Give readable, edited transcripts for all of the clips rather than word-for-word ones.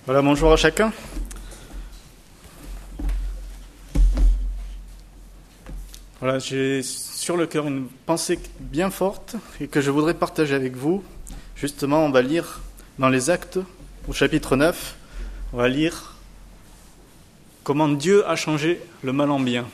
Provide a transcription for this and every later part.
Voilà, bonjour à chacun. Voilà, j'ai sur le cœur une pensée bien forte et que je voudrais partager avec vous. Justement, on va lire dans les Actes, au chapitre 9, on va lire comment Dieu a changé le mal en bien.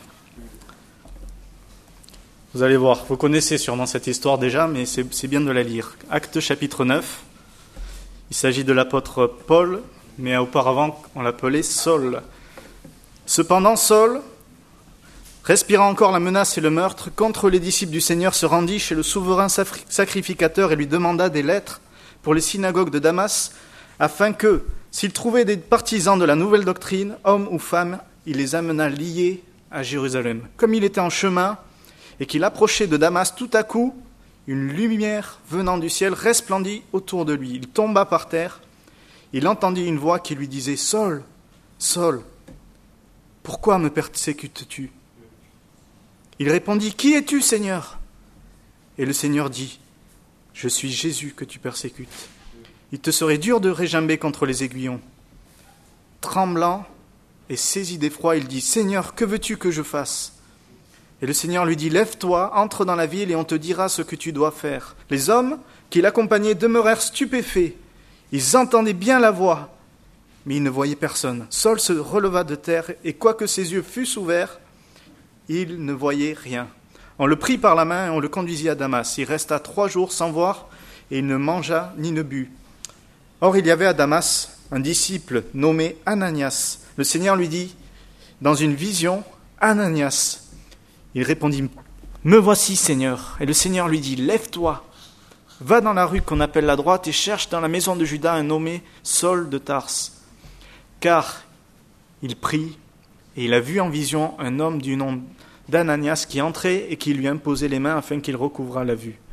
Vous allez voir, vous connaissez sûrement cette histoire déjà, mais c'est bien de la lire. Actes chapitre 9, il s'agit de l'apôtre Paul, mais auparavant on l'appelait Saul. Cependant, Saul, respirant encore la menace et le meurtre contre les disciples du Seigneur, se rendit chez le souverain sacrificateur et lui demanda des lettres pour les synagogues de Damas, afin que, s'il trouvait des partisans de la nouvelle doctrine, hommes ou femmes, il les amena liés à Jérusalem. Comme il était en chemin et qu'il approchait de Damas, tout à coup, une lumière venant du ciel resplendit autour de lui. Il tomba par terre. Il entendit une voix qui lui disait « Saul, Saul, pourquoi me persécutes-tu » Il répondit « Qui es-tu, Seigneur » Et le Seigneur dit « Je suis Jésus que tu persécutes. Il te serait dur de régimber contre les aiguillons. » Tremblant et saisi d'effroi, il dit « Seigneur, que veux-tu que je fasse » Et le Seigneur lui dit « Lève-toi, entre dans la ville et on te dira ce que tu dois faire. » Les hommes qui l'accompagnaient demeurèrent stupéfaits. Ils entendaient bien la voix, mais ils ne voyaient personne. Saul se releva de terre et quoique ses yeux fussent ouverts, il ne voyait rien. On le prit par la main et on le conduisit à Damas. Il resta 3 jours sans voir et il ne mangea ni ne but. Or il y avait à Damas un disciple nommé Ananias. Le Seigneur lui dit dans une vision « Ananias ». Il répondit « Me voici, Seigneur ». Et le Seigneur lui dit « Lève-toi, va dans la rue qu'on appelle la droite et cherche dans la maison de Juda un nommé Saul de Tarse. Car il prie et il a vu en vision un homme du nom d'Ananias qui entrait et qui lui imposait les mains afin qu'il recouvrât la vue.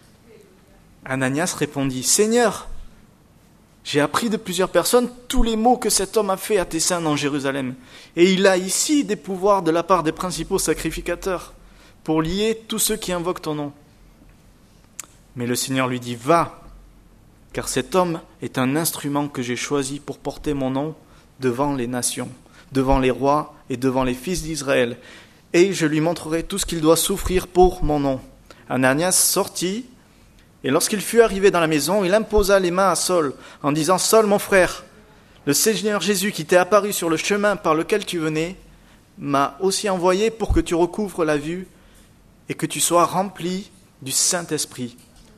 Ananias répondit « Seigneur, j'ai appris de plusieurs personnes tous les maux que cet homme a fait à tes saints dans Jérusalem. Et il a ici des pouvoirs de la part des principaux sacrificateurs pour lier tous ceux qui invoquent ton nom. » Mais le Seigneur lui dit « Va, car cet homme est un instrument que j'ai choisi pour porter mon nom devant les nations, devant les rois et devant les fils d'Israël. Et je lui montrerai tout ce qu'il doit souffrir pour mon nom. » Ananias sortit, et lorsqu'il fut arrivé dans la maison, il imposa les mains à Saul, en disant « Saul, mon frère, le Seigneur Jésus qui t'est apparu sur le chemin par lequel tu venais, m'a aussi envoyé pour que tu recouvres la vue et que tu sois rempli du Saint-Esprit. »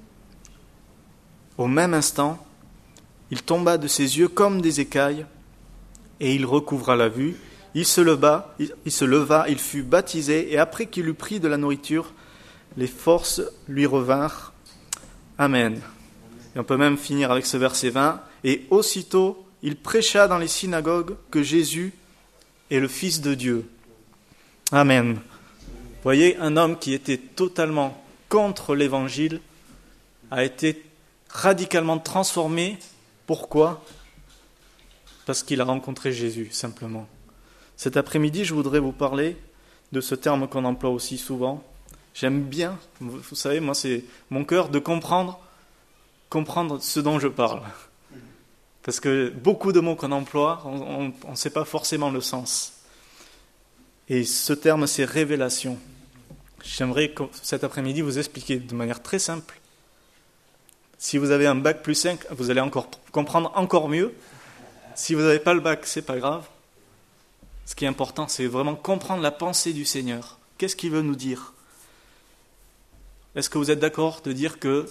Au même instant, il tomba de ses yeux comme des écailles, et il recouvra la vue. Il se leva, il fut baptisé, et après qu'il eut pris de la nourriture, les forces lui revinrent. Amen. Et on peut même finir avec ce verset 20. Et aussitôt, il prêcha dans les synagogues que Jésus est le Fils de Dieu. Amen. Vous voyez, un homme qui était totalement contre l'Évangile a été radicalement transformé. Pourquoi ? Parce qu'il a rencontré Jésus, simplement. Cet après-midi, je voudrais vous parler de ce terme qu'on emploie aussi souvent. J'aime bien, vous savez, moi c'est mon cœur de comprendre ce dont je parle. Parce que beaucoup de mots qu'on emploie, on ne sait pas forcément le sens. Et ce terme, c'est révélation. J'aimerais cet après-midi vous expliquer de manière très simple. Si vous avez un bac plus 5, vous allez comprendre encore mieux. Si vous n'avez pas le bac, c'est pas grave. Ce qui est important, c'est vraiment comprendre la pensée du Seigneur. Qu'est-ce qu'il veut nous dire ? Est-ce que vous êtes d'accord de dire que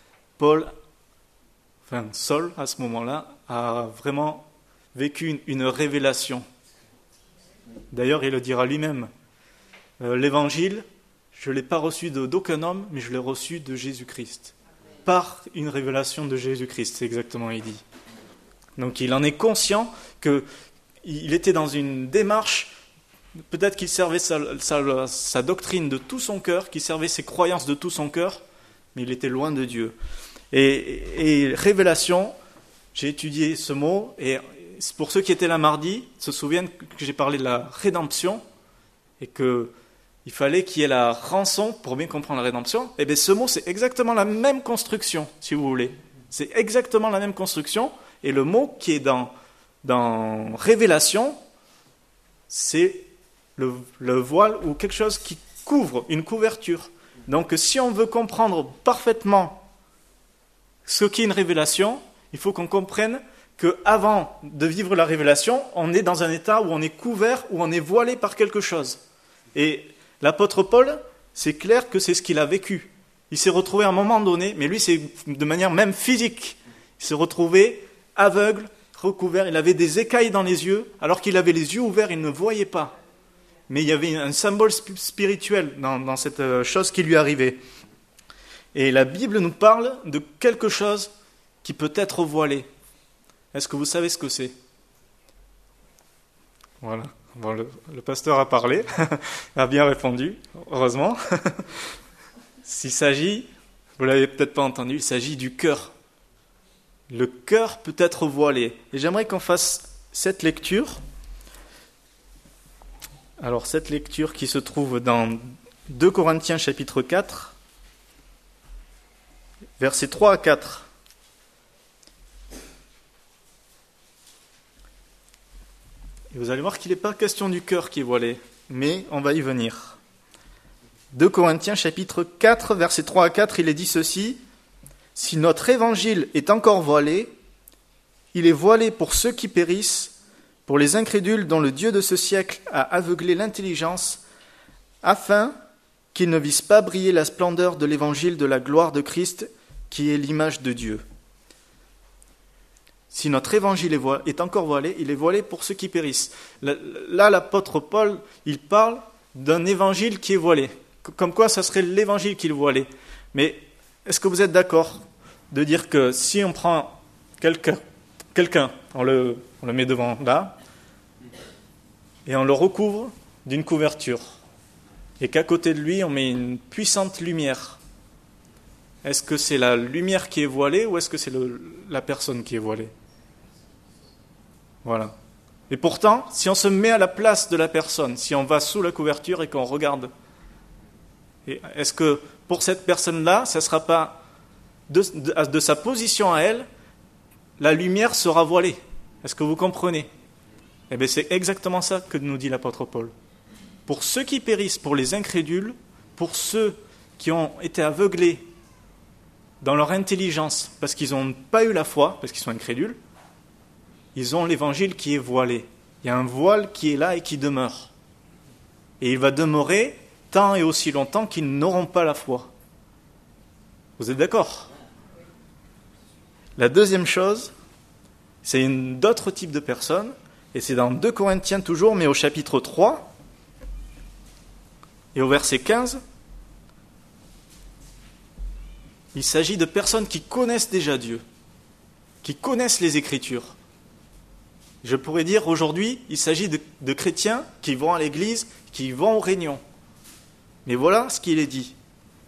Saul, à ce moment-là, a vraiment vécu une révélation ? D'ailleurs, il le dira lui-même. L'évangile, je ne l'ai pas reçu d'aucun homme, mais je l'ai reçu de Jésus-Christ. Par une révélation de Jésus-Christ, c'est exactement il dit. Donc il en est conscient qu'il était dans une démarche. Peut-être qu'il servait sa doctrine de tout son cœur, qu'il servait ses croyances de tout son cœur, mais il était loin de Dieu. Et révélation, j'ai étudié ce mot, et pour ceux qui étaient là mardi, se souviennent que j'ai parlé de la rédemption, et qu'il fallait qu'il y ait la rançon pour bien comprendre la rédemption. Et bien ce mot, c'est exactement la même construction, si vous voulez. C'est exactement la même construction, et le mot qui est dans dans Révélation, c'est le voile ou quelque chose qui couvre, une couverture. Donc si on veut comprendre parfaitement ce qu'est une révélation, il faut qu'on comprenne qu'avant de vivre la révélation, on est dans un état où on est couvert, où on est voilé par quelque chose. Et l'apôtre Paul, c'est clair que c'est ce qu'il a vécu. Il s'est retrouvé à un moment donné, mais lui c'est de manière même physique, il s'est retrouvé aveugle, recouvert, il avait des écailles dans les yeux, alors qu'il avait les yeux ouverts, il ne voyait pas. Mais il y avait un symbole spirituel dans cette chose qui lui arrivait. Et la Bible nous parle de quelque chose qui peut être voilé. Est-ce que vous savez ce que c'est ? Voilà. Bon, le pasteur a parlé, a bien répondu, heureusement. S'il s'agit, vous l'avez peut-être pas entendu, il s'agit du cœur. Le cœur peut être voilé. Et j'aimerais qu'on fasse cette lecture. Alors, cette lecture qui se trouve dans 2 Corinthiens chapitre 4, versets 3 à 4. Et vous allez voir qu'il n'est pas question du cœur qui est voilé, mais on va y venir. 2 Corinthiens chapitre 4, versets 3 à 4, il est dit ceci. « Si notre évangile est encore voilé, il est voilé pour ceux qui périssent, pour les incrédules dont le Dieu de ce siècle a aveuglé l'intelligence, afin qu'ils ne vissent pas briller la splendeur de l'évangile de la gloire de Christ, qui est l'image de Dieu. Si notre évangile est encore voilé, il est voilé pour ceux qui périssent. » Là, l'apôtre Paul, il parle d'un évangile qui est voilé. Comme quoi, ça serait l'évangile qui est voilé. Mais est-ce que vous êtes d'accord de dire que si on prend quelqu'un, on le met devant là, et on le recouvre d'une couverture, et qu'à côté de lui, on met une puissante lumière, est-ce que c'est la lumière qui est voilée ou est-ce que c'est la personne qui est voilée ? Voilà. Et pourtant, si on se met à la place de la personne, si on va sous la couverture et qu'on regarde, est-ce que pour cette personne-là, ça ne sera pas de sa position à elle, la lumière sera voilée ? Est-ce que vous comprenez ? Eh bien, c'est exactement ça que nous dit l'apôtre Paul. Pour ceux qui périssent, pour les incrédules, pour ceux qui ont été aveuglés dans leur intelligence, parce qu'ils n'ont pas eu la foi, parce qu'ils sont incrédules, ils ont l'évangile qui est voilé. Il y a un voile qui est là et qui demeure. Et il va demeurer tant et aussi longtemps qu'ils n'auront pas la foi. Vous êtes d'accord ? La deuxième chose, c'est d'autres types de personnes, et c'est dans 2 Corinthiens toujours, mais au chapitre 3, et au verset 15, il s'agit de personnes qui connaissent déjà Dieu, qui connaissent les Écritures. Je pourrais dire aujourd'hui, il s'agit de chrétiens qui vont à l'église, qui vont aux réunions. Mais voilà ce qu'il est dit.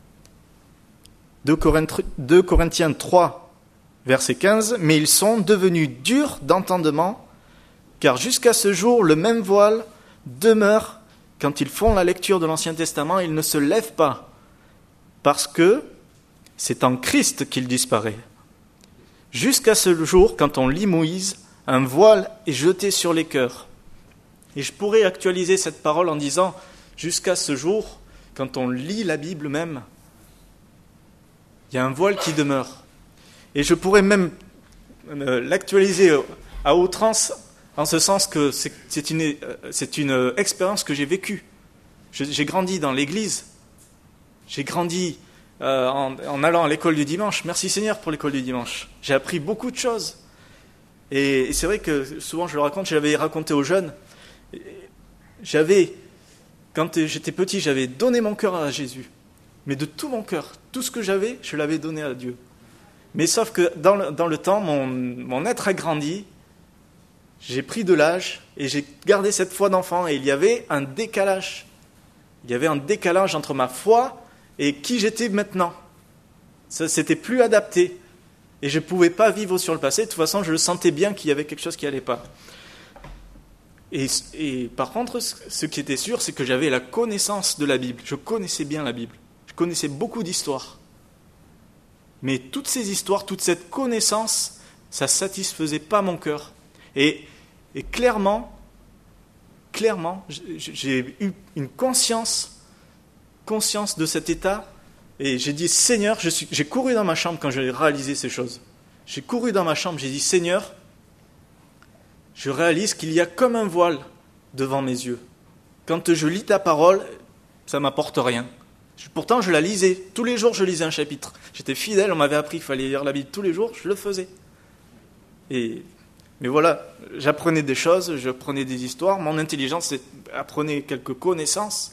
2 Corinthiens 3, verset 15, « Mais ils sont devenus durs d'entendement, car jusqu'à ce jour, le même voile demeure quand ils font la lecture de l'Ancien Testament, ils ne se lèvent pas, parce que c'est en Christ qu'il disparaît. Jusqu'à ce jour, quand on lit Moïse, un voile est jeté sur les cœurs. » Et je pourrais actualiser cette parole en disant, jusqu'à ce jour, quand on lit la Bible même, il y a un voile qui demeure. Et je pourrais même l'actualiser à outrance, en ce sens que c'est une expérience que j'ai vécue. J'ai grandi dans l'église, j'ai grandi en allant à l'école du dimanche. Merci Seigneur pour l'école du dimanche. J'ai appris beaucoup de choses. Et c'est vrai que souvent je le raconte, je l'avais raconté aux jeunes. Quand j'étais petit, j'avais donné mon cœur à Jésus. Mais de tout mon cœur, tout ce que j'avais, je l'avais donné à Dieu. Mais sauf que dans le temps, mon être a grandi, j'ai pris de l'âge et j'ai gardé cette foi d'enfant et il y avait un décalage. Il y avait un décalage entre ma foi et qui j'étais maintenant. Ça, c'était plus adapté. Et je ne pouvais pas vivre sur le passé. De toute façon, je le sentais bien qu'il y avait quelque chose qui n'allait pas. Et par contre, ce qui était sûr, c'est que j'avais la connaissance de la Bible. Je connaissais bien la Bible. Je connaissais beaucoup d'histoires. Mais toutes ces histoires, toute cette connaissance, ça ne satisfaisait pas mon cœur. Et Et clairement, j'ai eu une conscience de cet état. Et j'ai dit, Seigneur, j'ai couru dans ma chambre quand j'ai réalisé ces choses. J'ai couru dans ma chambre, j'ai dit, Seigneur, je réalise qu'il y a comme un voile devant mes yeux. Quand je lis ta parole, ça ne m'apporte rien. Pourtant, je la lisais. Tous les jours, je lisais un chapitre. J'étais fidèle, on m'avait appris qu'il fallait lire la Bible tous les jours, je le faisais. Mais voilà, j'apprenais des choses, j'apprenais des histoires, mon intelligence apprenait quelques connaissances.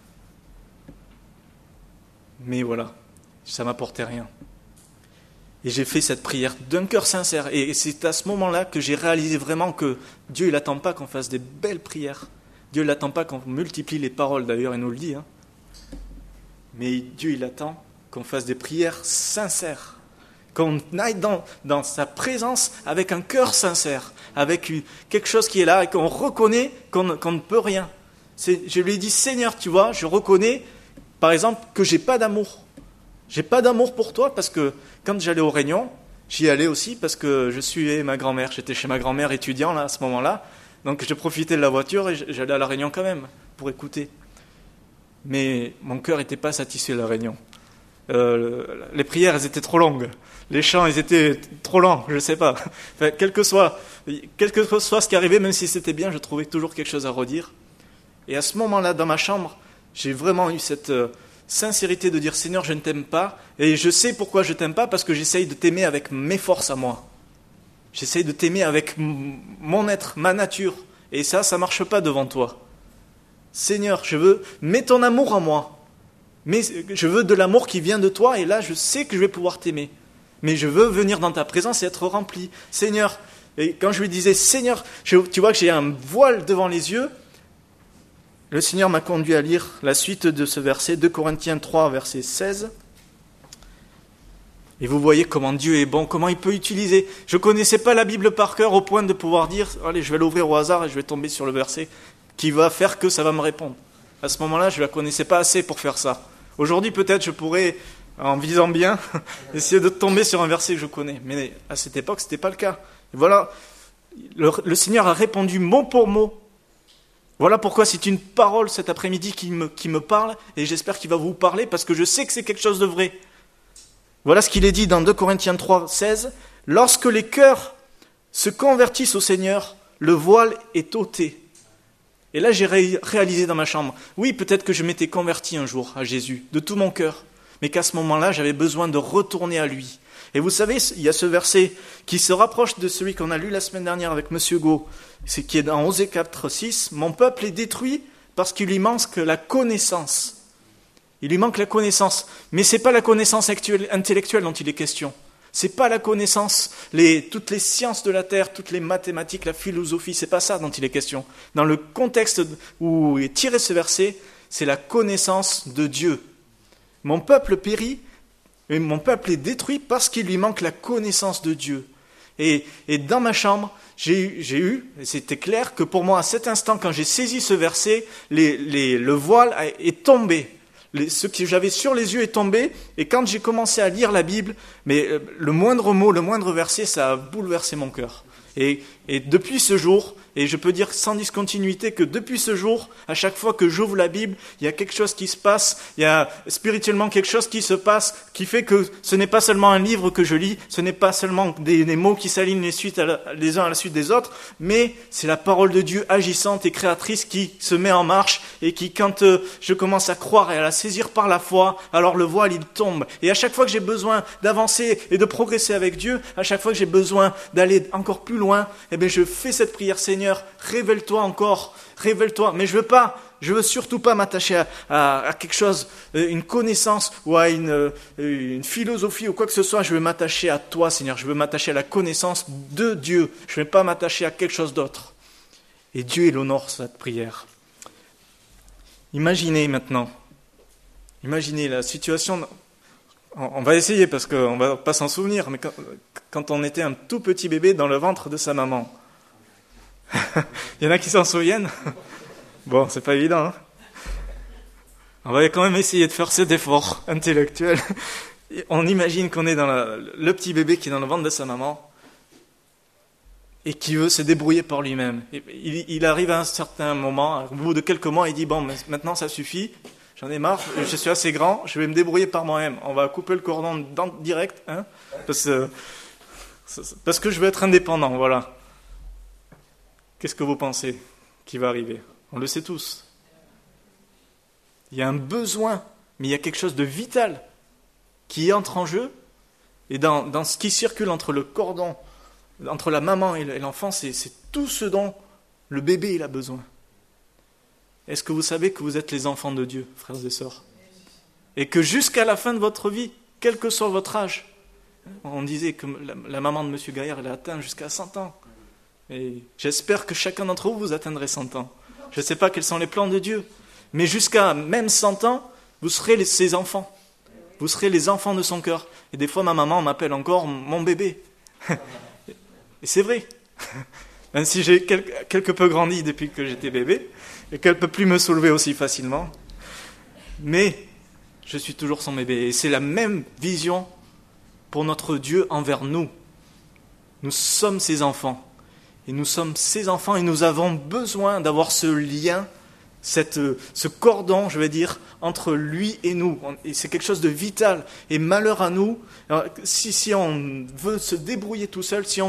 Mais voilà, ça ne m'apportait rien. Et j'ai fait cette prière d'un cœur sincère. Et c'est à ce moment-là que j'ai réalisé vraiment que Dieu, il n'attend pas qu'on fasse des belles prières. Dieu, il n'attend pas qu'on multiplie les paroles, d'ailleurs, il nous le dit. Mais Dieu, il attend qu'on fasse des prières sincères. Qu'on aille dans sa présence avec un cœur sincère, avec quelque chose qui est là et qu'on reconnaît qu'on ne peut rien. Je lui ai dit, Seigneur, tu vois, je reconnais, par exemple, que j'ai pas d'amour. J'ai pas d'amour pour toi parce que quand j'allais aux réunions, j'y allais aussi parce que je suivais ma grand-mère. J'étais chez ma grand-mère étudiant là, à ce moment-là. Donc je profitais de la voiture et j'allais à la réunion quand même pour écouter. Mais mon cœur n'était pas satisfait de la réunion. Les prières, elles étaient trop longues. Les chants, ils étaient trop lents, je ne sais pas. Enfin, quel que soit ce qui arrivait, même si c'était bien, je trouvais toujours quelque chose à redire. Et à ce moment-là, dans ma chambre, j'ai vraiment eu cette sincérité de dire, Seigneur, je ne t'aime pas. Et je sais pourquoi je ne t'aime pas, parce que j'essaye de t'aimer avec mes forces à moi. J'essaye de t'aimer avec mon être, ma nature. Et ça ne marche pas devant toi. Seigneur, mets ton amour en moi. Mais je veux de l'amour qui vient de toi, et là, je sais que je vais pouvoir t'aimer. Mais je veux venir dans ta présence et être rempli. Seigneur, et quand je lui disais, Seigneur, tu vois que j'ai un voile devant les yeux, le Seigneur m'a conduit à lire la suite de ce verset, 2 Corinthiens 3, verset 16. Et vous voyez comment Dieu est bon, comment il peut utiliser. Je ne connaissais pas la Bible par cœur au point de pouvoir dire, allez, je vais l'ouvrir au hasard et je vais tomber sur le verset qui va faire que ça va me répondre. À ce moment-là, je ne la connaissais pas assez pour faire ça. Aujourd'hui, peut-être, je pourrais, en visant bien, essayer de tomber sur un verset que je connais. Mais à cette époque, ce n'était pas le cas. Et voilà, le Seigneur a répondu mot pour mot. Voilà pourquoi c'est une parole cet après-midi qui me parle, et j'espère qu'il va vous parler, parce que je sais que c'est quelque chose de vrai. Voilà ce qu'il est dit dans 2 Corinthiens 3, 16. « Lorsque les cœurs se convertissent au Seigneur, le voile est ôté. » Et là, j'ai réalisé dans ma chambre, oui, peut-être que je m'étais converti un jour à Jésus, de tout mon cœur, mais qu'à ce moment-là, j'avais besoin de retourner à lui. Et vous savez, il y a ce verset qui se rapproche de celui qu'on a lu la semaine dernière avec M. Gau, qui est dans Osée 4, 6. « Mon peuple est détruit parce qu'il lui manque la connaissance. » Il lui manque la connaissance. Mais ce n'est pas la connaissance intellectuelle dont il est question. Ce n'est pas la connaissance, toutes les sciences de la terre, toutes les mathématiques, la philosophie, ce n'est pas ça dont il est question. Dans le contexte où est tiré ce verset, c'est la connaissance de Dieu. Mon peuple périt, et mon peuple est détruit parce qu'il lui manque la connaissance de Dieu. Et dans ma chambre, j'ai eu, et c'était clair, que pour moi, à cet instant, quand j'ai saisi ce verset, le voile est tombé. Ce que j'avais sur les yeux est tombé, et quand j'ai commencé à lire la Bible, mais le moindre mot, le moindre verset, ça a bouleversé mon cœur. Et depuis ce jour, et je peux dire sans discontinuité que depuis ce jour, à chaque fois que j'ouvre la Bible, il y a quelque chose qui se passe, il y a spirituellement quelque chose qui se passe, qui fait que ce n'est pas seulement un livre que je lis, ce n'est pas seulement des mots qui s'alignent les uns à la suite des autres, mais c'est la parole de Dieu agissante et créatrice qui se met en marche et qui, quand je commence à croire et à la saisir par la foi, alors le voile il tombe. Et à chaque fois que j'ai besoin d'avancer et de progresser avec Dieu, à chaque fois que j'ai besoin d'aller encore plus loin, eh bien je fais cette prière, Seigneur, révèle-toi encore, révèle-toi. Mais je veux surtout pas m'attacher à quelque chose, une connaissance ou à une philosophie ou quoi que ce soit. Je veux m'attacher à toi, Seigneur. Je veux m'attacher à la connaissance de Dieu. Je ne veux pas m'attacher à quelque chose d'autre. Et Dieu, il honore cette prière. Imaginez maintenant, la situation. On va essayer parce qu'on ne va pas s'en souvenir, mais quand on était un tout petit bébé dans le ventre de sa maman. Il y en a qui s'en souviennent? Bon, c'est pas évident. Hein, on va quand même essayer de faire cet effort intellectuel. On imagine qu'on est dans le petit bébé qui est dans le ventre de sa maman. et qui veut se débrouiller par lui-même. Et il arrive à un certain moment, au bout de quelques mois, il dit « Bon, maintenant ça suffit, j'en ai marre, je suis assez grand, je vais me débrouiller par moi-même. On va couper le cordon direct, hein, parce que je veux être indépendant, voilà. » Qu'est-ce que vous pensez qui va arriver? On le sait tous. Il y a un besoin, mais il y a quelque chose de vital qui entre en jeu. Et dans ce qui circule entre le cordon, entre la maman et l'enfant, c'est tout ce dont le bébé il a besoin. Est-ce que vous savez que vous êtes les enfants de Dieu, frères et sœurs? Et que jusqu'à la fin de votre vie, quel que soit votre âge, on disait que la maman de M. Gaillard, elle a atteint jusqu'à 100 ans. Et j'espère que chacun d'entre vous, vous atteindrez 100 ans. Je ne sais pas quels sont les plans de Dieu, mais jusqu'à même 100 ans, vous serez ses enfants. Vous serez les enfants de son cœur. Et des fois, ma maman m'appelle encore mon bébé. Et c'est vrai. Même si j'ai quelque peu grandi depuis que j'étais bébé, et qu'elle ne peut plus me soulever aussi facilement. Mais je suis toujours son bébé. Et c'est la même vision pour notre Dieu envers nous. Nous sommes ses enfants. Et nous sommes ses enfants et nous avons besoin d'avoir ce lien, ce cordon, je vais dire, entre lui et nous. Et c'est quelque chose de vital. Et malheur à nous, si on veut se débrouiller tout seul, si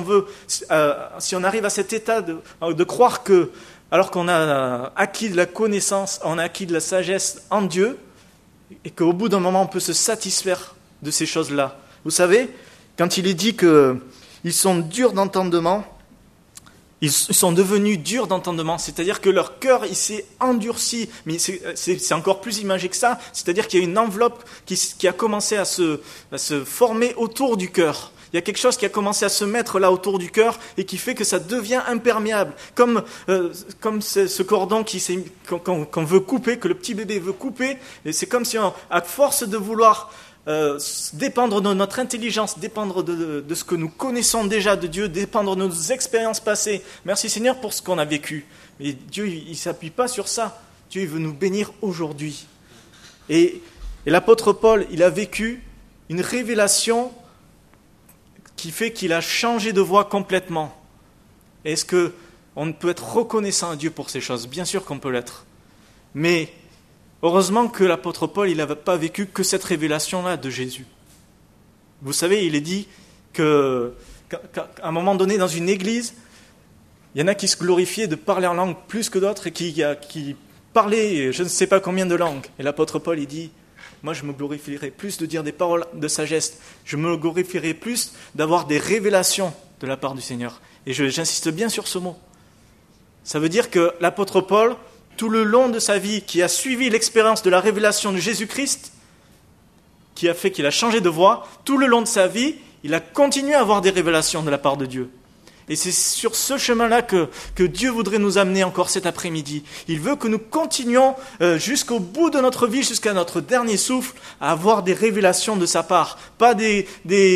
on arrive à cet état de croire que, alors qu'on a acquis de la connaissance, on a acquis de la sagesse en Dieu, et qu'au bout d'un moment, on peut se satisfaire de ces choses-là. Vous savez, quand il est dit qu'ils sont durs d'entendement, ils sont devenus durs d'entendement, c'est-à-dire que leur cœur il s'est endurci, mais c'est encore plus imagé que ça, c'est-à-dire qu'il y a une enveloppe qui a commencé à se former autour du cœur. Il y a quelque chose qui a commencé à se mettre là autour du cœur et qui fait que ça devient imperméable, comme ce cordon qu'on veut couper, que le petit bébé veut couper, et c'est comme si à force de vouloir dépendre de notre intelligence, dépendre de ce que nous connaissons déjà de Dieu, dépendre de nos expériences passées. Merci Seigneur pour ce qu'on a vécu. Mais Dieu, il ne s'appuie pas sur ça. Dieu, il veut nous bénir aujourd'hui. Et l'apôtre Paul, il a vécu une révélation qui fait qu'il a changé de voie complètement. Est-ce qu'on peut être reconnaissant à Dieu pour ces choses? Bien sûr qu'on peut l'être. Mais heureusement que l'apôtre Paul, il n'avait pas vécu que cette révélation-là de Jésus. Vous savez, il est dit qu'à un moment donné, dans une église, il y en a qui se glorifiaient de parler en langue plus que d'autres et qui parlaient je ne sais pas combien de langues. Et l'apôtre Paul, il dit, moi je me glorifierais plus de dire des paroles de sagesse, je me glorifierais plus d'avoir des révélations de la part du Seigneur. Et j'insiste bien sur ce mot. Ça veut dire que l'apôtre Paul, tout le long de sa vie, qui a suivi l'expérience de la révélation de Jésus-Christ, qui a fait qu'il a changé de voie, tout le long de sa vie, il a continué à avoir des révélations de la part de Dieu. Et c'est sur ce chemin-là que Dieu voudrait nous amener encore cet après-midi. Il veut que nous continuions jusqu'au bout de notre vie, jusqu'à notre dernier souffle, à avoir des révélations de sa part. Pas des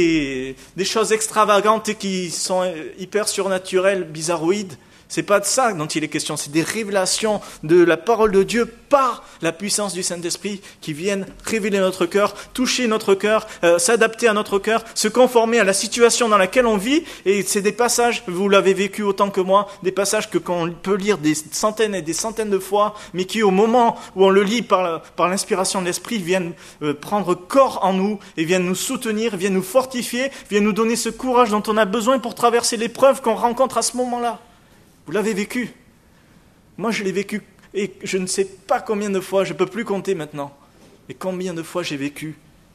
choses extravagantes et qui sont hyper surnaturelles, bizarroïdes. C'est pas de ça dont il est question, c'est des révélations de la parole de Dieu par la puissance du Saint-Esprit qui viennent révéler notre cœur, toucher notre cœur, s'adapter à notre cœur, se conformer à la situation dans laquelle on vit. Et c'est des passages, vous l'avez vécu autant que moi, des passages qu'on peut lire des centaines et des centaines de fois, mais qui au moment où on le lit par l'inspiration de l'Esprit viennent prendre corps en nous et viennent nous soutenir, viennent nous fortifier, viennent nous donner ce courage dont on a besoin pour traverser l'épreuve qu'on rencontre à ce moment-là. Vous l'avez vécu. Moi, je l'ai vécu. Et je ne sais pas combien de fois, je ne peux plus compter maintenant. Et combien de fois j'ai vécu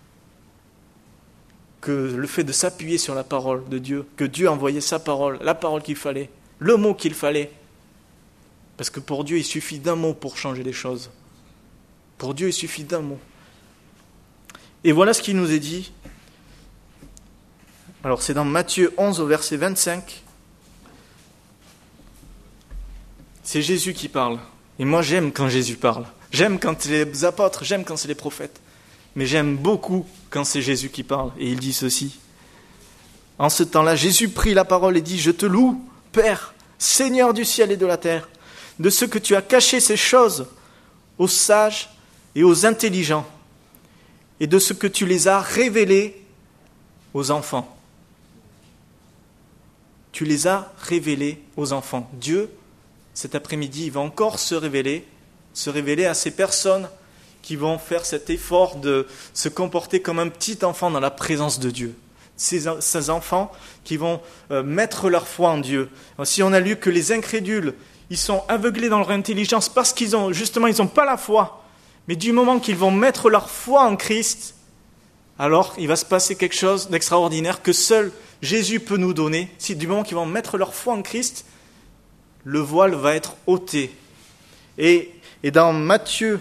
que le fait de s'appuyer sur la parole de Dieu, que Dieu a envoyé sa parole, la parole qu'il fallait, le mot qu'il fallait. Parce que pour Dieu, il suffit d'un mot pour changer les choses. Pour Dieu, il suffit d'un mot. Et voilà ce qu'il nous est dit. Alors, c'est dans Matthieu 11 au verset 25. C'est Jésus qui parle. Et moi, j'aime quand Jésus parle. J'aime quand c'est les apôtres, j'aime quand c'est les prophètes. Mais j'aime beaucoup quand c'est Jésus qui parle. Et il dit ceci. En ce temps-là, Jésus prit la parole et dit, « Je te loue, Père, Seigneur du ciel et de la terre, de ce que tu as caché ces choses aux sages et aux intelligents, et de ce que tu les as révélées aux enfants. » tu les as révélés aux enfants. Dieu, cet après-midi, il va encore se révéler à ces personnes qui vont faire cet effort de se comporter comme un petit enfant dans la présence de Dieu. Ces enfants qui vont mettre leur foi en Dieu. Si on a lu que les incrédules, ils sont aveuglés dans leur intelligence parce qu'ils n'ont pas la foi. Mais du moment qu'ils vont mettre leur foi en Christ, alors il va se passer quelque chose d'extraordinaire que seul Jésus peut nous donner. Si du moment qu'ils vont mettre leur foi en Christ, le voile va être ôté. Et dans Matthieu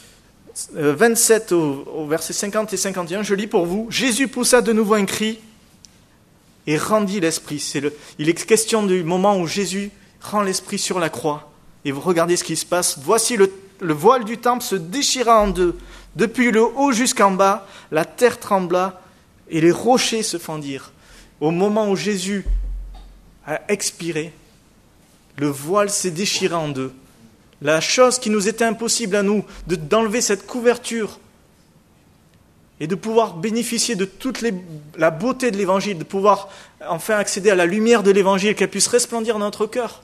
27 au verset 50 et 51, je lis pour vous, Jésus poussa de nouveau un cri et rendit l'esprit. Il est question du moment où Jésus rend l'esprit sur la croix. Et vous regardez ce qui se passe. Voici le voile du temple se déchira en deux. Depuis le haut jusqu'en bas, la terre trembla et les rochers se fendirent. Au moment où Jésus a expiré, le voile s'est déchiré en deux. La chose qui nous était impossible à nous, d'enlever cette couverture et de pouvoir bénéficier de toute la beauté de l'Évangile, de pouvoir enfin accéder à la lumière de l'Évangile, qu'elle puisse resplendir dans notre cœur,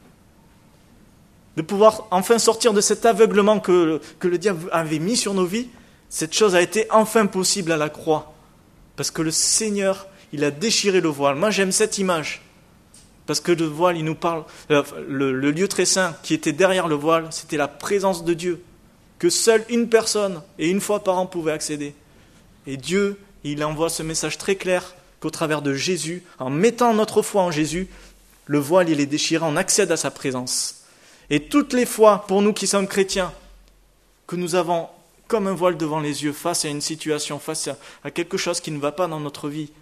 de pouvoir enfin sortir de cet aveuglement que le diable avait mis sur nos vies, cette chose a été enfin possible à la croix, parce que le Seigneur, il a déchiré le voile. Moi j'aime cette image. Parce que le voile, il nous parle, le lieu très saint qui était derrière le voile, c'était la présence de Dieu, que seule une personne et une fois par an pouvait accéder. Et Dieu, il envoie ce message très clair qu'au travers de Jésus, en mettant notre foi en Jésus, le voile, il est déchiré, on accède à sa présence. Et toutes les fois, pour nous qui sommes chrétiens, que nous avons comme un voile devant les yeux, face à une situation, face à quelque chose qui ne va pas dans notre vie,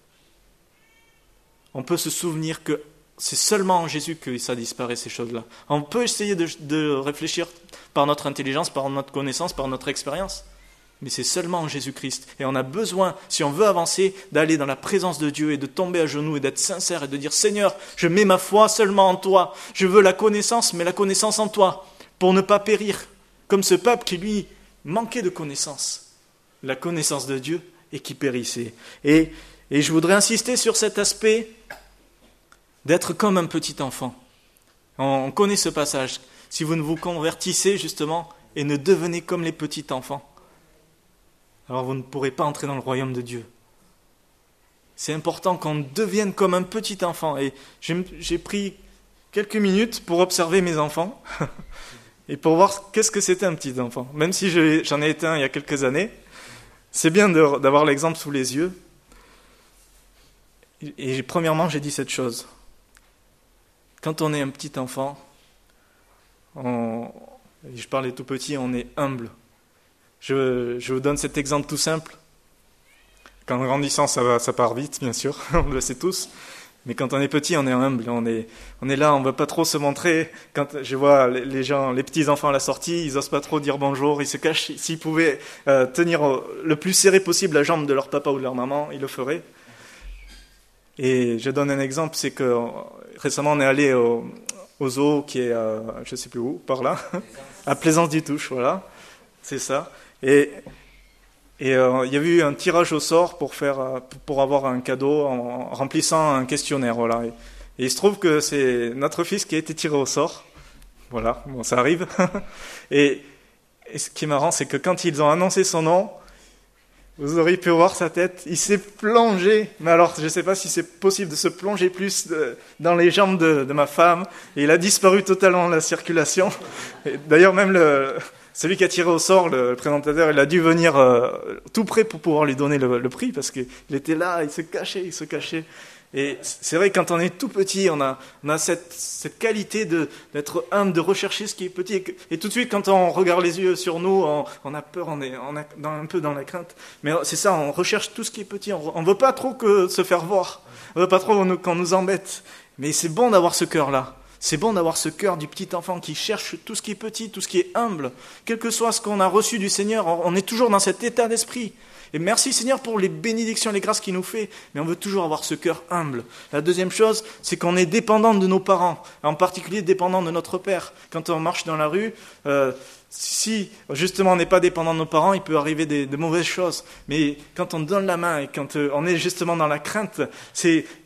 on peut se souvenir que c'est seulement en Jésus que ça disparaît, ces choses-là. On peut essayer de réfléchir par notre intelligence, par notre connaissance, par notre expérience, mais c'est seulement en Jésus-Christ. Et on a besoin, si on veut avancer, d'aller dans la présence de Dieu et de tomber à genoux et d'être sincère et de dire « Seigneur, je mets ma foi seulement en toi. Je veux la connaissance, mais la connaissance en toi, pour ne pas périr. » Comme ce peuple qui, lui, manquait de connaissance. La connaissance de Dieu et qui périssait. Et je voudrais insister sur cet aspect d'être comme un petit enfant. On connaît ce passage. Si vous ne vous convertissez justement et ne devenez comme les petits enfants, alors vous ne pourrez pas entrer dans le royaume de Dieu. C'est important qu'on devienne comme un petit enfant. Et j'ai pris quelques minutes pour observer mes enfants et pour voir qu'est-ce que c'était un petit enfant. Même si j'en ai été un il y a quelques années, c'est bien d'avoir l'exemple sous les yeux. Et premièrement, j'ai dit cette chose. Quand on est un petit enfant, je parlais tout petit, on est humble. Je vous donne cet exemple tout simple. Qu'en grandissant, ça part vite, bien sûr, on le sait tous. Mais quand on est petit, on est humble, on est là, on ne veut pas trop se montrer. Quand je vois les gens, les petits enfants à la sortie, ils n'osent pas trop dire bonjour, ils se cachent. S'ils pouvaient tenir le plus serré possible la jambe de leur papa ou de leur maman, ils le feraient. Et je donne un exemple, c'est que récemment on est allé au zoo qui est, je ne sais plus où, par là, à Plaisance-du-Touche, voilà, c'est ça. Et il y a eu un tirage au sort pour avoir un cadeau en remplissant un questionnaire, voilà. Et il se trouve que c'est notre fils qui a été tiré au sort, voilà, bon ça arrive. Et ce qui est marrant, c'est que quand ils ont annoncé son nom, vous auriez pu voir sa tête, il s'est plongé, mais alors je ne sais pas si c'est possible de se plonger plus dans les jambes de ma femme, et il a disparu totalement de la circulation. Et d'ailleurs même celui qui a tiré au sort, le présentateur, il a dû venir tout près pour pouvoir lui donner le prix, parce qu'il était là, il se cachait. Et c'est vrai que quand on est tout petit, on a cette qualité d'être humble, de rechercher ce qui est petit. Et tout de suite, quand on regarde les yeux sur nous, on a peur, on est un peu dans la crainte. Mais c'est ça, on recherche tout ce qui est petit. On veut pas trop se faire voir. On veut pas trop qu'on nous embête. Mais c'est bon d'avoir ce cœur-là. C'est bon d'avoir ce cœur du petit enfant qui cherche tout ce qui est petit, tout ce qui est humble. Quel que soit ce qu'on a reçu du Seigneur, on est toujours dans cet état d'esprit. Et merci Seigneur pour les bénédictions, les grâces qu'il nous fait, mais on veut toujours avoir ce cœur humble. La deuxième chose, c'est qu'on est dépendant de nos parents, en particulier dépendant de notre Père. Quand on marche dans la rue, si justement on n'est pas dépendant de nos parents, il peut arriver de mauvaises choses. Mais quand on donne la main et quand on est justement dans la crainte, c'est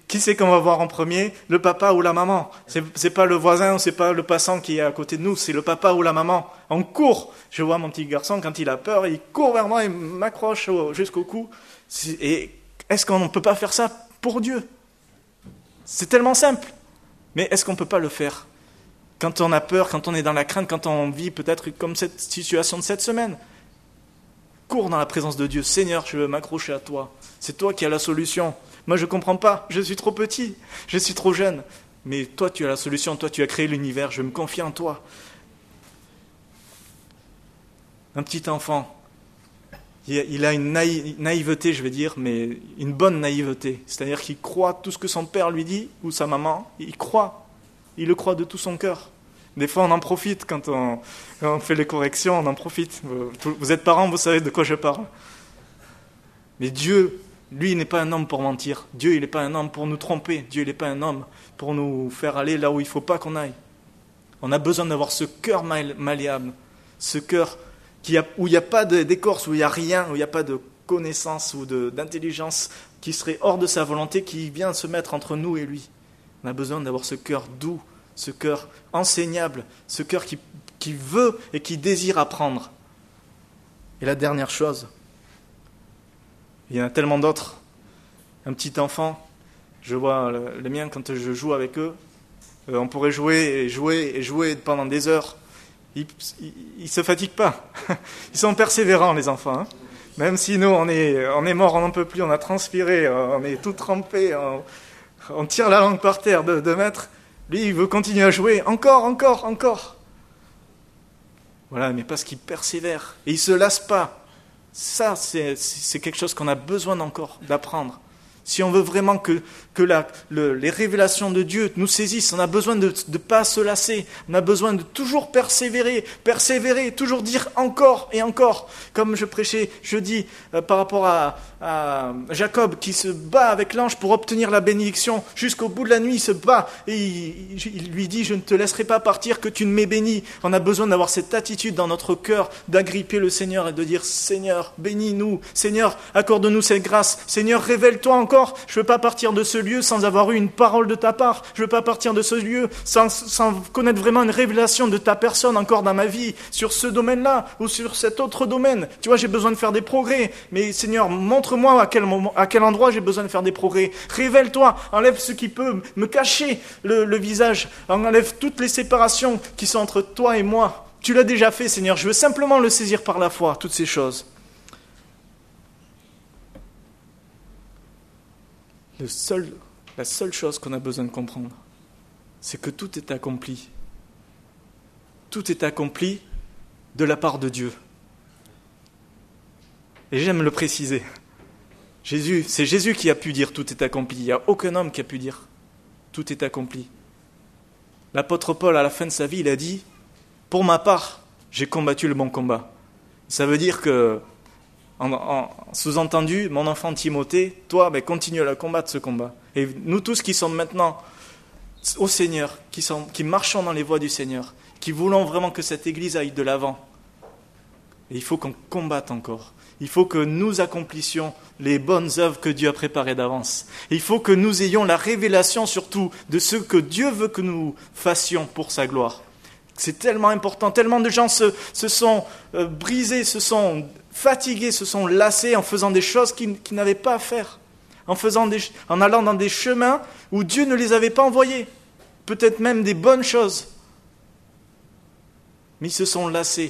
qui c'est qu'on va voir en premier? Le papa ou la maman? C'est pas le voisin ou c'est pas le passant qui est à côté de nous, c'est le papa ou la maman. On court. Je vois mon petit garçon, quand il a peur, il court vers moi, il m'accroche jusqu'au cou. Et est-ce qu'on ne peut pas faire ça pour Dieu? C'est tellement simple. Mais est-ce qu'on ne peut pas le faire quand on a peur, quand on est dans la crainte, quand on vit peut-être comme cette situation de cette semaine? Cours dans la présence de Dieu. Seigneur, je veux m'accrocher à toi. C'est toi qui as la solution. Moi, je ne comprends pas. Je suis trop petit. Je suis trop jeune. Mais toi, tu as la solution. Toi, tu as créé l'univers. Je me confie en toi. Un petit enfant, il a une naïveté, je vais dire, mais une bonne naïveté. C'est-à-dire qu'il croit tout ce que son père lui dit, ou sa maman. Il croit. Il le croit de tout son cœur. Des fois, on en profite quand on fait les corrections, on en profite. Vous êtes parents, vous savez de quoi je parle. Mais Dieu, lui, il n'est pas un homme pour mentir. Dieu, il n'est pas un homme pour nous tromper. Dieu, il n'est pas un homme pour nous faire aller là où il ne faut pas qu'on aille. On a besoin d'avoir ce cœur malléable, ce cœur où il n'y a pas d'écorce, où il n'y a rien, où il n'y a pas de connaissance ou d'intelligence qui serait hors de sa volonté, qui vient se mettre entre nous et lui. On a besoin d'avoir ce cœur doux, ce cœur enseignable, ce cœur qui veut et qui désire apprendre. Et la dernière chose, il y en a tellement d'autres. Un petit enfant, je vois les miens quand je joue avec eux, on pourrait jouer pendant des heures. Ils ne se fatiguent pas. Ils sont persévérants, les enfants. Hein. Même si nous, on est morts, on n'en peut plus, on a transpiré, on est tout trempé, on tire la langue par terre de 2 mètres. Lui, il veut continuer à jouer. Encore. Voilà, mais parce qu'il persévère. Et il ne se lasse pas. Ça, c'est quelque chose qu'on a besoin encore d'apprendre. Si on veut vraiment que les révélations de Dieu nous saisissent, on a besoin de ne pas se lasser. On a besoin de toujours persévérer, toujours dire encore et encore. Comme je prêchais jeudi par rapport à Jacob qui se bat avec l'ange pour obtenir la bénédiction. Jusqu'au bout de la nuit, il se bat et il lui dit « Je ne te laisserai pas partir que tu ne m'aies béni ». On a besoin d'avoir cette attitude dans notre cœur, d'agripper le Seigneur et de dire « Seigneur, bénis-nous. Seigneur, accorde-nous cette grâce. Seigneur, révèle-toi encore. Je ne veux pas partir de ce lieu sans avoir eu une parole de ta part. Je ne veux pas partir de ce lieu sans connaître vraiment une révélation de ta personne encore dans ma vie, sur ce domaine-là ou sur cet autre domaine. Tu vois, j'ai besoin de faire des progrès. Mais Seigneur, montre-moi à quel endroit j'ai besoin de faire des progrès. Révèle-toi, enlève ce qui peut me cacher le visage. Enlève toutes les séparations qui sont entre toi et moi. Tu l'as déjà fait, Seigneur. Je veux simplement le saisir par la foi, toutes ces choses. La seule chose qu'on a besoin de comprendre, c'est que tout est accompli. Tout est accompli de la part de Dieu. Et j'aime le préciser. C'est Jésus qui a pu dire tout est accompli. Il n'y a aucun homme qui a pu dire tout est accompli. L'apôtre Paul, à la fin de sa vie, il a dit « Pour ma part, j'ai combattu le bon combat ». Ça veut dire que, sous-entendu, mon enfant Timothée, toi, continue à combattre ce combat. Et nous tous qui sommes maintenant au Seigneur, qui marchons dans les voies du Seigneur, qui voulons vraiment que cette Église aille de l'avant, et il faut qu'on combatte encore. Il faut que nous accomplissions les bonnes œuvres que Dieu a préparées d'avance. Il faut que nous ayons la révélation surtout de ce que Dieu veut que nous fassions pour sa gloire. C'est tellement important. Tellement de gens se sont brisés, se sont fatigués, se sont lassés en faisant des choses qu'ils n'avaient pas à faire. En allant dans des chemins où Dieu ne les avait pas envoyés. Peut-être même des bonnes choses. Mais ils se sont lassés.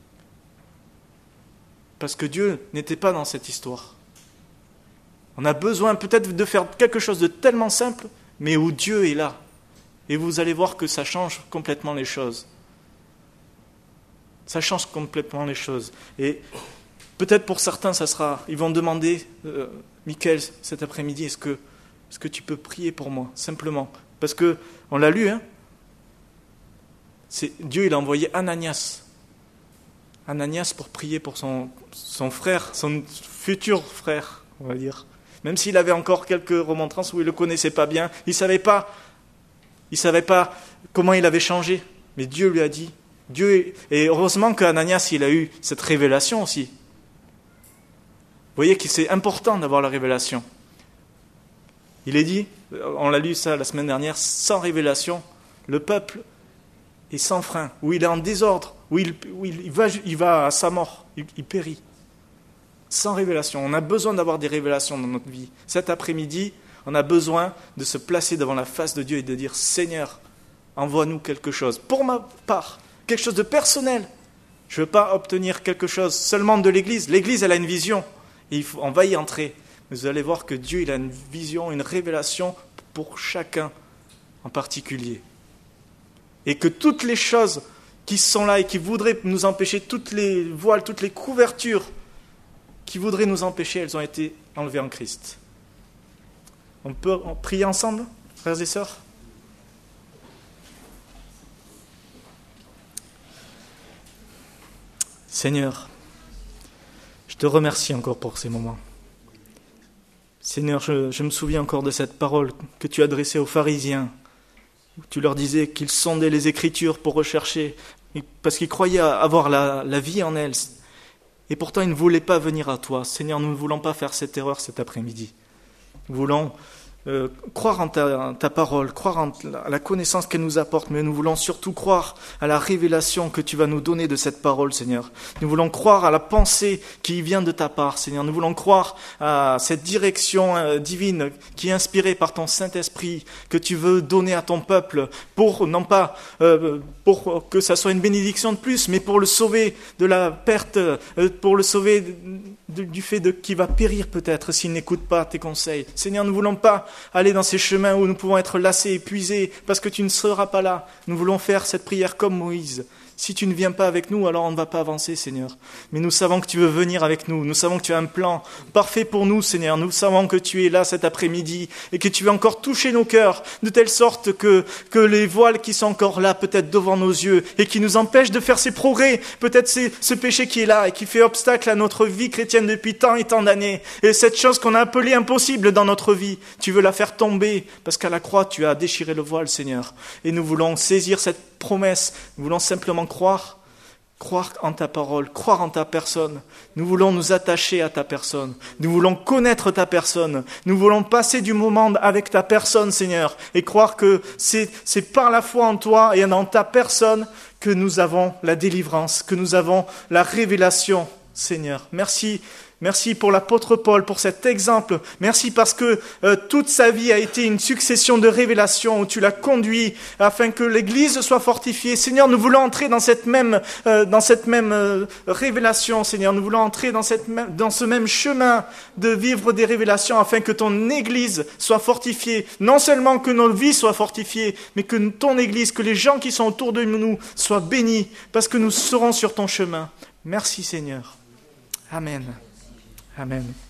Parce que Dieu n'était pas dans cette histoire. On a besoin peut-être de faire quelque chose de tellement simple, mais où Dieu est là. Et vous allez voir que ça change complètement les choses. Ça change complètement les choses. Et peut-être pour certains, ils vont demander, Michael, cet après-midi, est-ce que tu peux prier pour moi, simplement? Parce que, on l'a lu, hein, Dieu il a envoyé Ananias pour prier pour son frère, son futur frère, on va dire. Même s'il avait encore quelques remontrances où il ne le connaissait pas bien, il savait pas comment il avait changé. Mais Dieu lui a dit, et heureusement qu'Ananias il a eu cette révélation aussi. Vous voyez que c'est important d'avoir la révélation. Il est dit, on l'a lu ça la semaine dernière, sans révélation, le peuple est sans frein, où il est en désordre, où il va à sa mort, il périt. Sans révélation. On a besoin d'avoir des révélations dans notre vie. Cet après-midi, on a besoin de se placer devant la face de Dieu et de dire « Seigneur, envoie-nous quelque chose. » Pour ma part, quelque chose de personnel. Je ne veux pas obtenir quelque chose seulement de l'Église. L'Église, elle a une vision. Et on va y entrer. Mais vous allez voir que Dieu, il a une vision, une révélation pour chacun en particulier. Et que toutes les choses qui sont là et qui voudraient nous empêcher, toutes les voiles, toutes les couvertures qui voudraient nous empêcher, elles ont été enlevées en Christ. On peut prier ensemble, frères et sœurs ? Seigneur, je te remercie encore pour ces moments. Seigneur, je me souviens encore de cette parole que tu adressais aux pharisiens, où tu leur disais qu'ils sondaient les Écritures pour rechercher, parce qu'ils croyaient avoir la vie en elles. Et pourtant, ils ne voulaient pas venir à toi. Seigneur, nous ne voulons pas faire cette erreur cet après-midi. Nous voulons croire en ta parole, croire à la connaissance qu'elle nous apporte, mais nous voulons surtout croire à la révélation que tu vas nous donner de cette parole, Seigneur. Nous voulons croire à la pensée qui vient de ta part, Seigneur. Nous voulons croire à cette direction divine qui est inspirée par ton Saint-Esprit, que tu veux donner à ton peuple, non pas pour que ça soit une bénédiction de plus, mais pour le sauver de la perte, pour le sauver du fait qu'il va périr peut-être s'il n'écoute pas tes conseils. Seigneur, nous ne voulons pas aller dans ces chemins où nous pouvons être lassés, épuisés, parce que tu ne seras pas là. Nous voulons faire cette prière comme Moïse. Si tu ne viens pas avec nous, alors on ne va pas avancer, Seigneur. Mais nous savons que tu veux venir avec nous. Nous savons que tu as un plan parfait pour nous, Seigneur. Nous savons que tu es là cet après-midi et que tu veux encore toucher nos cœurs de telle sorte que les voiles qui sont encore là, peut-être devant nos yeux, et qui nous empêchent de faire ces progrès, peut-être c'est ce péché qui est là et qui fait obstacle à notre vie chrétienne depuis tant et tant d'années. Et cette chose qu'on a appelée impossible dans notre vie, tu veux la faire tomber parce qu'à la croix, tu as déchiré le voile, Seigneur. Et nous voulons saisir cette promesse. Nous voulons simplement croire en ta parole, croire en ta personne. Nous voulons nous attacher à ta personne. Nous voulons connaître ta personne. Nous voulons passer du moment avec ta personne, Seigneur, et croire que c'est par la foi en toi et dans ta personne que nous avons la délivrance, que nous avons la révélation, Seigneur. Merci pour l'apôtre Paul, pour cet exemple. Merci parce que toute sa vie a été une succession de révélations où tu l'as conduit afin que l'Église soit fortifiée. Seigneur, nous voulons entrer dans cette même révélation, Seigneur. Nous voulons entrer dans ce même chemin de vivre des révélations afin que ton Église soit fortifiée. Non seulement que nos vies soient fortifiées, mais que ton Église, que les gens qui sont autour de nous soient bénis parce que nous serons sur ton chemin. Merci, Seigneur. Amen. Amen.